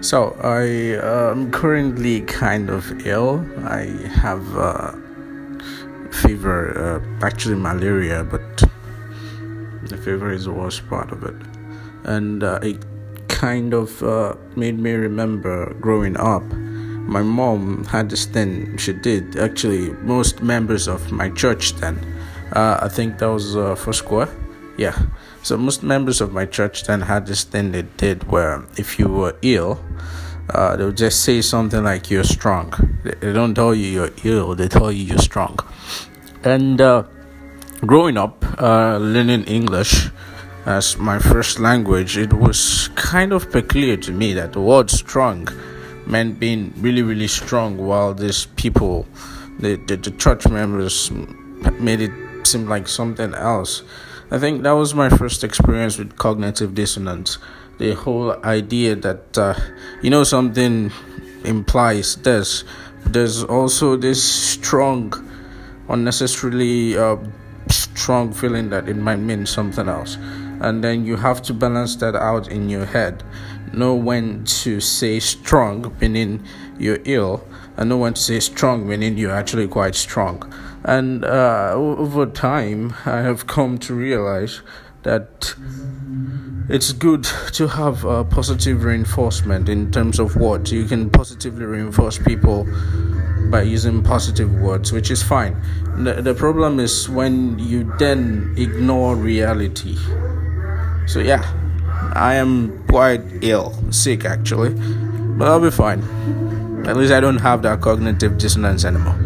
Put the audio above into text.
So I am currently kind of ill. I have fever, actually malaria, but the fever is the worst part of it. And it kind of made me remember growing up. My mom had this thing she did. Actually, most members of my church then, I think that was for square. Yeah. So most members of my church then had this thing they did where if you were ill, they would just say something like you're strong. They don't tell you you're ill, they tell you you're strong. And growing up, learning English as my first language, it was kind of peculiar to me that the word strong meant being really, really strong, while these people, the church members, made it seem like something else. I think that was my first experience with cognitive dissonance. The whole idea that, something implies this. There's also this strong, unnecessarily strong feeling that it might mean something else. And then you have to balance that out in your head. Know when to say strong, meaning you're ill, and know when to say strong, meaning you're actually quite strong. And over time, I have come to realize that it's good to have positive reinforcement in terms of words. You can positively reinforce people by using positive words, which is fine. The problem is when you then ignore reality. So yeah, I am quite ill, sick actually, but I'll be fine. At least I don't have that cognitive dissonance anymore.